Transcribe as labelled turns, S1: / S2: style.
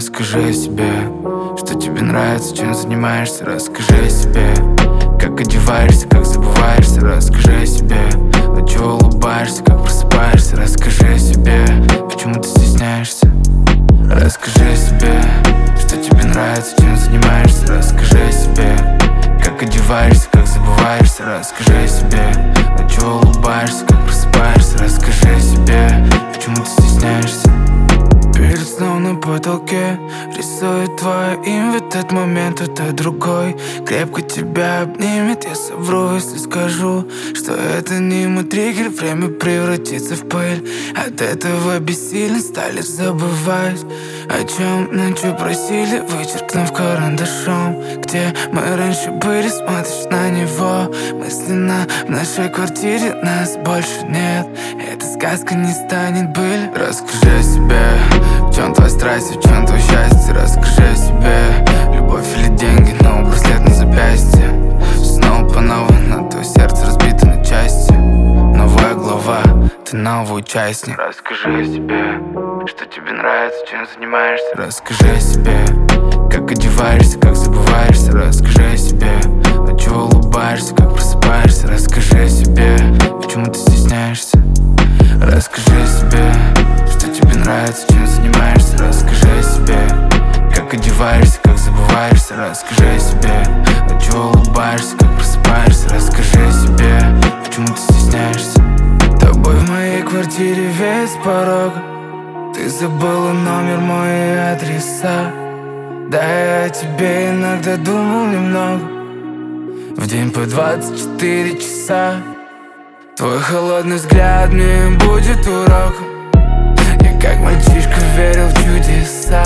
S1: Расскажи о себе, что тебе нравится, чем занимаешься. Расскажи о себе, как одеваешься, как забываешься. Расскажи о себе, от чего улыбаешься, как просыпаешься. Расскажи о себе, почему ты стесняешься. Расскажи о себе, что тебе нравится, чем занимаешься. Расскажи о себе, как одеваешься, как забываешься. Расскажи о себе, от чего улыбаешься, как просыпаешься. Расскажи о себе, почему ты стесняешься. Перед сном на потолке рисует твое имя. В этот момент это другой крепко тебя обнимет. Я совру, если скажу, что это не мой триггер. Время превратится в пыль, от этого бессильно стали забывать, о чем ночью просили, вычеркнув карандашом. Где мы раньше были, смотришь на него мысленно. В нашей квартире нас больше нет, эта сказка не станет былью. Расскажи о себе, в чем твоя страсть, в чем твое счастье. Расскажи о себе, любовь или деньги, но браслет на запястье. Снова по новой, но твое сердце разбито на части. Новая глава, ты новый участник. Расскажи о себе, что тебе нравится, чем занимаешься. Расскажи о себе, как одеваешься, как забываешься. Расскажи о себе, от чего улыбаешься, как просыпаешься. Расскажи о себе, почему ты стесняешься. Расскажи о себе, что тебе нравится, чем занимаешься. Расскажи о себе, как одеваешься, как забываешься. Расскажи о себе, от чего улыбаешься, как просыпаешься. Расскажи о себе, почему ты стесняешься. Тобой в моей квартире весь порог. Ты забыла номер, мой и адреса. Да, я о тебе иногда думал немного, в день по 24 часа. Твой холодный взгляд мне будет уроком. Я как мальчишка верил в чудеса.